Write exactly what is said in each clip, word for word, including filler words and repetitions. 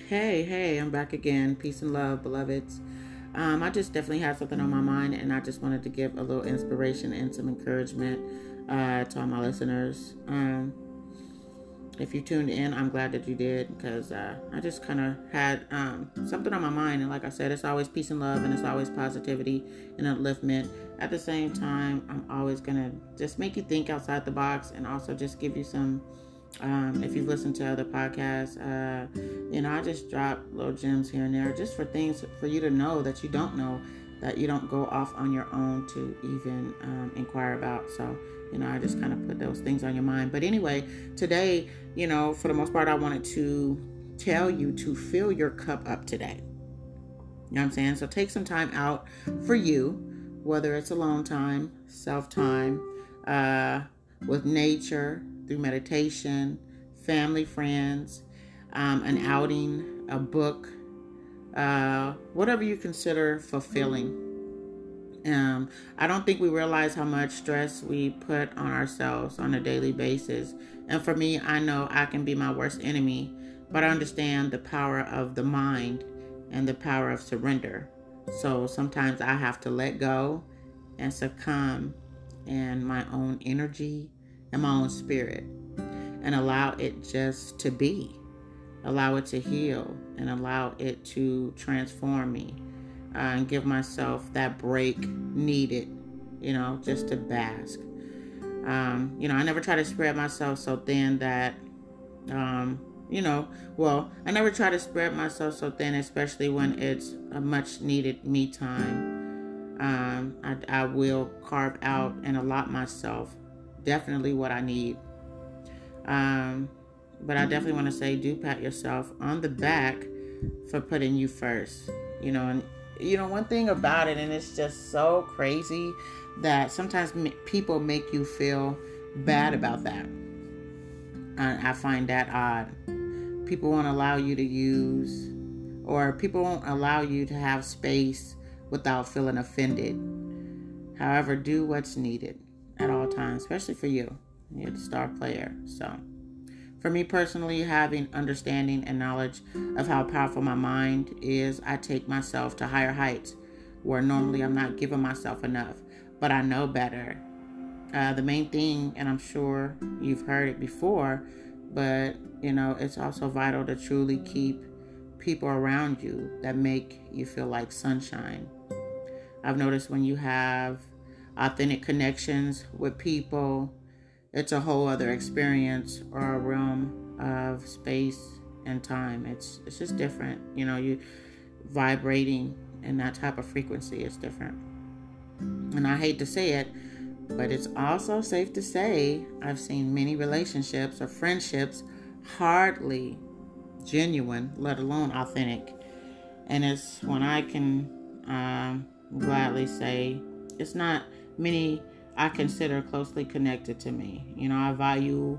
Hey, hey, I'm back again. Peace and love, beloveds. Um, I just definitely had something on my mind, and I just wanted to give a little inspiration and some encouragement uh, to all my listeners. Um, if you tuned in, I'm glad that you did because uh, I just kind of had um, something on my mind. And like I said, it's always peace and love, and it's always positivity and upliftment. At the same time, I'm always going to just make you think outside the box and also just give you some. Um, if you've listened to other podcasts, uh, you know, I just drop little gems here and there just for things for you to know that you don't know, that you don't go off on your own to even um, inquire about. So, you know, I just kind of put those things on your mind. But anyway, today, you know, for the most part, I wanted to tell you to fill your cup up today. You know what I'm saying? So take some time out for you, whether it's alone time, self-time, uh, with nature, through meditation, family, friends, um, an outing, a book, uh, whatever you consider fulfilling. Um, I don't think we realize how much stress we put on ourselves on a daily basis. And for me, I know I can be my worst enemy, but I understand the power of the mind and the power of surrender. So sometimes I have to let go and succumb in my own energy and my own spirit and allow it just to be, allow it to heal and allow it to transform me uh, and give myself that break needed, you know, just to bask. Um, you know, I never try to spread myself so thin that, um, you know, well, I never try to spread myself so thin, especially when it's a much needed me time. Um, I, I will carve out and allot myself definitely what I need. Um, but I definitely want to say, do pat yourself on the back for putting you first. You know, and you know one thing about it, and it's just so crazy that sometimes people make you feel bad about that. I, I find that odd. People won't allow you to use, or people won't allow you to have space without feeling offended. However, do what's needed at all times, especially for you. You're the star player. So, for me personally, having understanding and knowledge of how powerful my mind is, I take myself to higher heights where normally I'm not giving myself enough, but I know better. Uh, the main thing, and I'm sure you've heard it before, but you know, it's also vital to truly keep people around you that make you feel like sunshine. I've noticed when you have authentic connections with people, it's a whole other experience or a realm of space and time. It's it's just different. You know, you vibrating in that type of frequency is different. And I hate to say it, but it's also safe to say I've seen many relationships or friendships hardly genuine, let alone authentic. And it's when I can um, gladly say it's not many I consider closely connected to me. You know, I value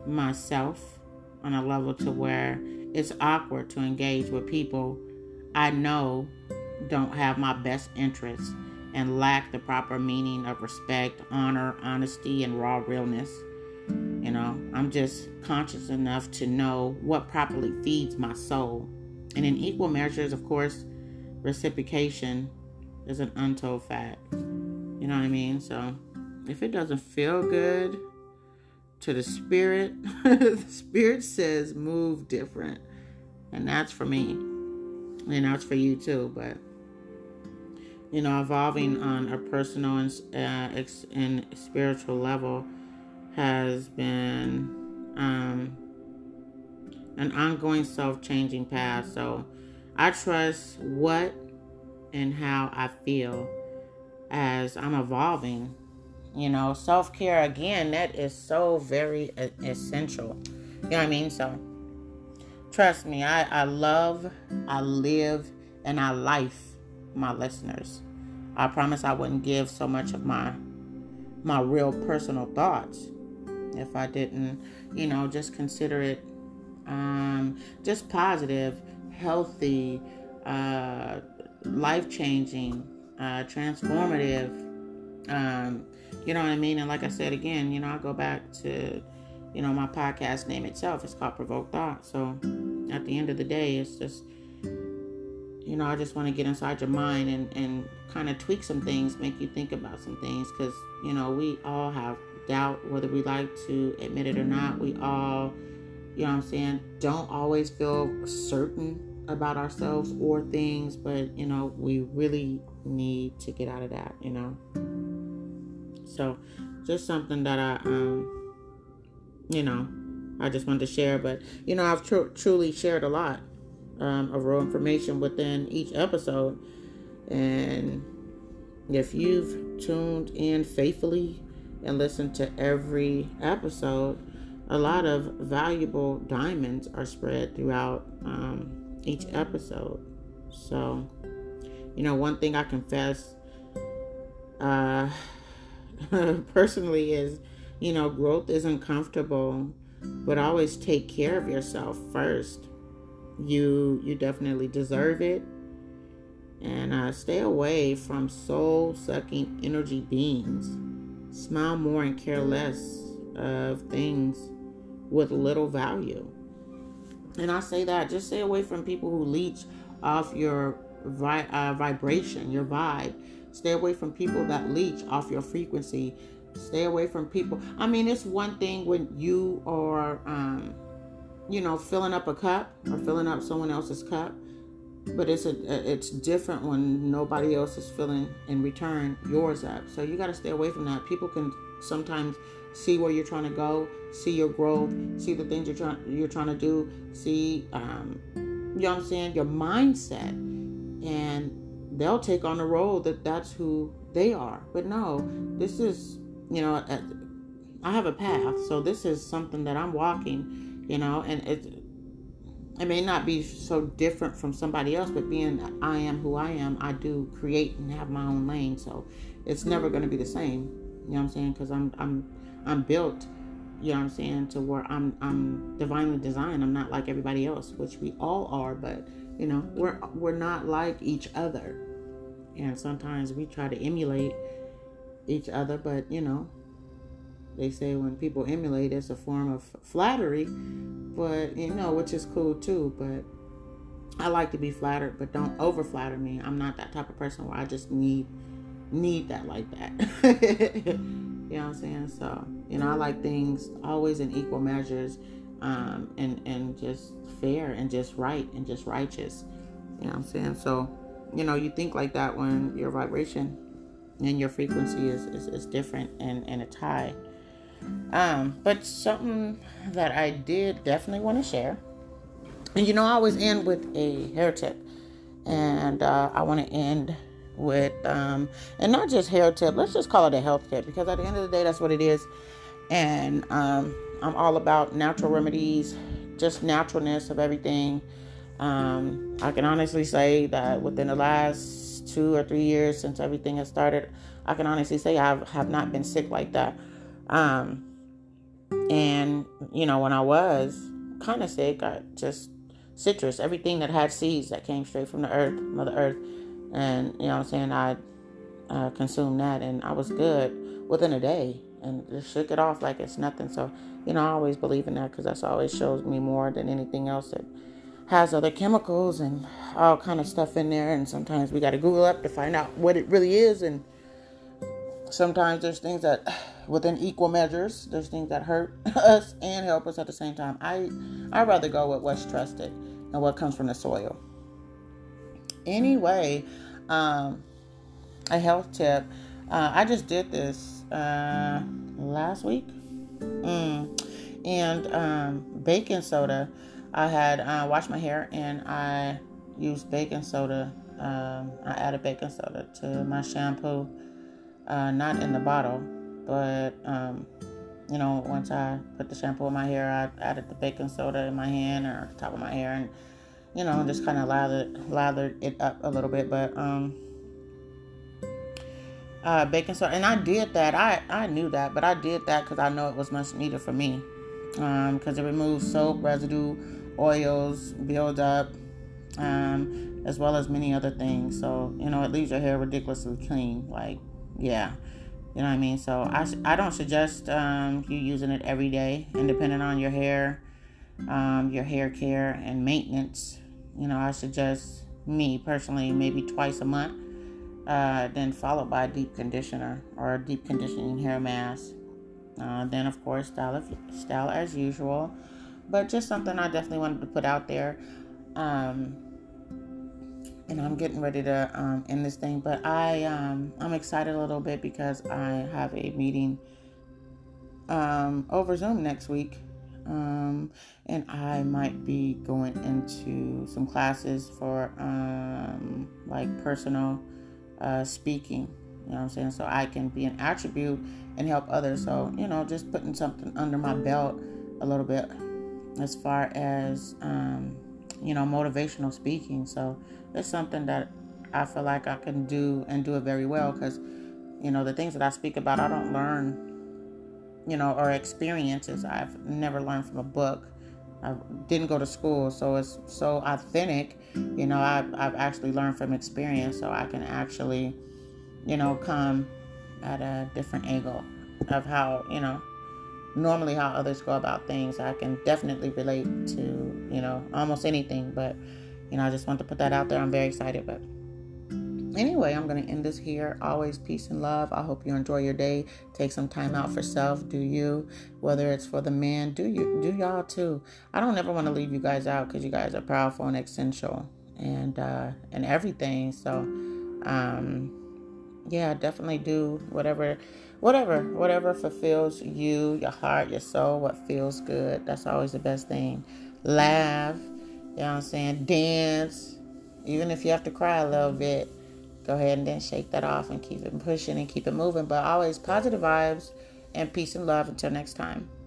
myself on a level to where it's awkward to engage with people I know don't have my best interests and lack the proper meaning of respect, honor, honesty, and raw realness. You know, I'm just conscious enough to know what properly feeds my soul. And in equal measures, of course, reciprocation is an untold fact. You know what I mean? So if it doesn't feel good to the spirit, the spirit says move different. And that's for me. And that's for you too. But, you know, evolving on a personal and, uh, ex- and spiritual level has been um, an ongoing self-changing path. So I trust what and how I feel as I'm evolving. You know, self-care, again, that is so very essential. You know what I mean? So, trust me, I, I love, I live, and I life my listeners. I promise I wouldn't give so much of my my real personal thoughts if I didn't, you know, just consider it um, just positive, healthy, uh, life-changing, uh, transformative. Um, you know what I mean? And like I said again, you know, I go back to, you know, my podcast name itself. It's called Provoke Thought. So at the end of the day, it's just, you know, I just want to get inside your mind and, and kind of tweak some things, make you think about some things. Because, you know, we all have doubt, whether we like to admit it or not. We all, you know what I'm saying, don't always feel certain about ourselves or things. But, you know, we really need to get out of that, you know. So just something that I, um, you know, I just wanted to share. But, you know, I've tr- truly shared a lot um, of real information within each episode. And if you've tuned in faithfully and listened to every episode, a lot of valuable diamonds are spread throughout um, each episode. So, you know, one thing I confess uh, personally is, you know, growth isn't comfortable, but always take care of yourself first. You you definitely deserve it. And uh, stay away from soul-sucking energy beings. Smile more and care less of things with little value. And I say that, just stay away from people who leech off your vi- uh, vibration, your vibe. Stay away from people that leech off your frequency. Stay away from people. I mean, it's one thing when you are, um, you know, filling up a cup or filling up someone else's cup. But it's a, it's different when nobody else is filling in return yours up. So you got to stay away from that. People can sometimes see where you're trying to go, see your growth, see the things you're trying you're trying to do, see, um, you know what I'm saying, your mindset, and they'll take on the role that that's who they are. But no, this is, you know, I have a path, so this is something that I'm walking, you know, and it. It may not be so different from somebody else, but being I am who I am, I do create and have my own lane. So it's never going to be the same. You know what I'm saying? Because I'm I'm I'm built, you know what I'm saying, to where I'm I'm divinely designed. I'm not like everybody else, which we all are, but you know, we're we're not like each other. And sometimes we try to emulate each other, but you know, they say when people emulate, it's a form of flattery, but you know, which is cool too. But I like to be flattered, but don't over flatter me. I'm not that type of person where I just need need that like that. You know what I'm saying? So, you know, I like things always in equal measures, um, and and just fair and just right and just righteous. You know what I'm saying? So, you know, you think like that when your vibration and your frequency is is, is different and and it's high. Um, but something that I did definitely want to share, and you know, I always end with a hair tip, and uh, I want to end with, um, and not just hair tip, let's just call it a health tip, because at the end of the day, that's what it is. And um, I'm all about natural remedies, just naturalness of everything. Um, I can honestly say that within the last two or three years since everything has started, I can honestly say I have not been sick like that. Um, and you know, when I was kind of sick, I just citrus, everything that had seeds that came straight from the earth, Mother Earth. And you know what I'm saying, I uh, consumed that and I was good within a day and just shook it off like it's nothing. So, you know, I always believe in that because that's always shows me more than anything else that has other chemicals and all kind of stuff in there. And sometimes we got to Google up to find out what it really is. And sometimes there's things that within equal measures, there's things that hurt us and help us at the same time. I, I'd rather go with what's trusted and what comes from the soil. Anyway, um, a health tip. Uh, I just did this uh, last week. Mm. And um, baking soda. I had uh, washed my hair and I used baking soda. Um, I added baking soda to my shampoo. Uh, not in the bottle, but, um, you know, once I put the shampoo in my hair, I added the baking soda in my hand or top of my hair and, you know, just kind of lathered, lathered it up a little bit. But um, uh, baking soda, and I did that. I, I knew that, but I did that because I know it was much needed for me. Because um, it removes soap, residue, oils, build up, um, as well as many other things. So, you know, it leaves your hair ridiculously clean. Like, yeah, you know what I mean? So I, I don't suggest um, you using it every day. And depending on your hair, um, your hair care and maintenance. You know, I suggest, me personally, maybe twice a month, uh, then followed by a deep conditioner or a deep conditioning hair mask. Uh, then, of course, style, of, style as usual. But just something I definitely wanted to put out there. Um, and I'm getting ready to um, end this thing. But I, um, I'm excited a little bit because I have a meeting um, over Zoom next week. Um, and I might be going into some classes for um, like personal uh, speaking. You know what I'm saying? So I can be an attribute and help others. So, you know, just putting something under my belt a little bit as far as, um, you know, motivational speaking. So it's something that I feel like I can do and do it very well because, you know, the things that I speak about, I don't learn, you know, or experiences. I've never learned from a book. I didn't go to school, so it's so authentic. You know, I've, I've actually learned from experience, so I can actually, you know, come at a different angle of how, you know, normally how others go about things. I can definitely relate to, you know, almost anything, but, you know, I just want to put that out there. I'm very excited, but anyway, I'm going to end this here. Always peace and love. I hope you enjoy your day. Take some time out for self. Do you, whether it's for the men, do you, do y'all too. I don't ever want to leave you guys out because you guys are powerful and essential and, uh, and everything. So, um, yeah, definitely do whatever, whatever, whatever fulfills you, your heart, your soul, what feels good. That's always the best thing. Laugh, you know what I'm saying? Dance, even if you have to cry a little bit, go ahead and then shake that off and keep it pushing and keep it moving. But always positive vibes and peace and love. Until next time.